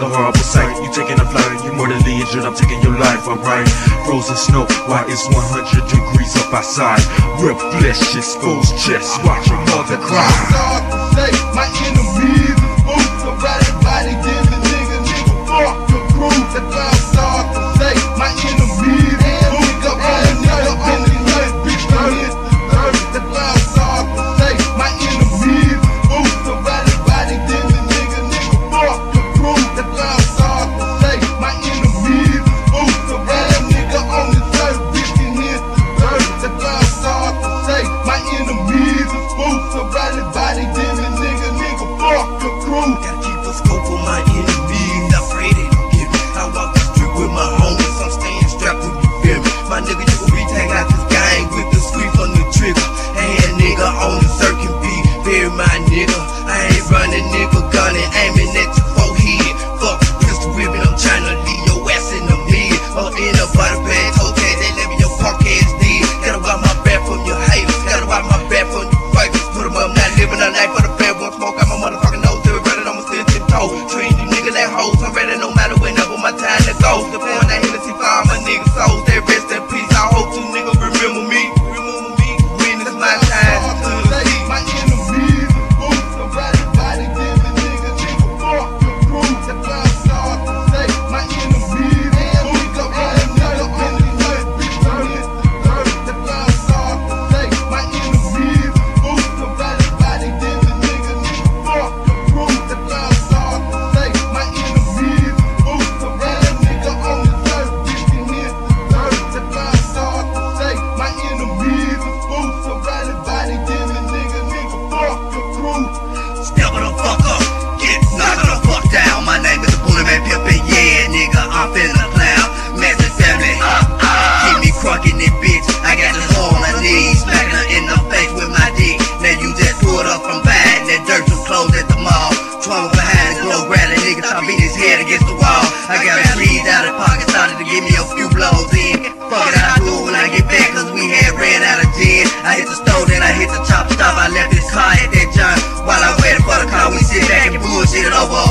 a horrible sight. You taking a flight, you mortally injured, I'm taking your life, alright. Frozen snow, why it's 100 degrees up outside. Rip flesh, exposed chest, watch your mother cry. My enemies is food, so ride it, body, give the nigga, fuck the crew. That's what I'm sorry to say. My enemies is food, so ride it, nigga, on the night, bitch, I hit the dirt. That's what I'm sorry to say. My enemies is food, so ride it, body, give the nigga, fuck the crew. That's what I'm sorry to say. My enemies is food, so ride it, nigga, on the dirt, bitch, I hit the dirt. That's what I'm sorry to say. My enemies is food, so ride it, body, give the nigga, fuck the crew. Gotta keep a scope on my enemies, not afraid they don't get me. I walk the street with my homies, I'm staying strapped to you, feel me? My nigga, you gon' be tagged out this gang with the sweep on the trigger. And nigga on the circuit beat, bury my nigga. I ain't running, nigga, gunning, aiming at your forehead. Fuck, pistol whipping, I'm trying to leave your ass in the mid. Or in a butter bag, okay, they let me your punk ass dead. Gotta wipe my back from your haters, gotta wipe my back from your fighters. Put 'em up, not living a life for the bad one, smoke out my motherfucking nose, till it running on my still tiptoe. Treat you niggas like hoes, I'm ready no matter whenever my time to go. The point that Hennessy for all my niggas' souls, they rest in peace. I hope you niggas remember me, when it's my time to see. My enemies is food, so ride it, body, give the nigga, fuck the crew. That's what I'm sorry to say. My enemies is food, so ride it, nigga, on the night, bitch, I hit the dirt. That's what I'm sorry to say. My enemies is food, so ride it, body, give the nigga, fuck the crew. That's what I'm sorry to say. My enemies is food, so ride it, nigga, on the dirt, bitch, I hit the dirt. That's what I'm sorry to say. My enemies is food, so ride it, body, give the nigga, fuck the crew. Step the fuck up, get knocked the fuck down. My name is Bullet Man Pimpin', yeah, nigga, I'm finna clown. Massive family, keep me crunking it, bitch. I got this on my knees, smacking her in the face with my dick. Now you just pulled up from buying that dirt from clothes at the mall. Trauma behind the glow, grab a nigga, try to beat his head against the wall. I got a breathe out of pocket, started to give me a few blows in. Fuck it, I do it when I get back, cause we had ran out of gin. I hit the stove, then I hit the chop stop. I left his car at that joint. While I waited for the car, we sit back and bullshit it over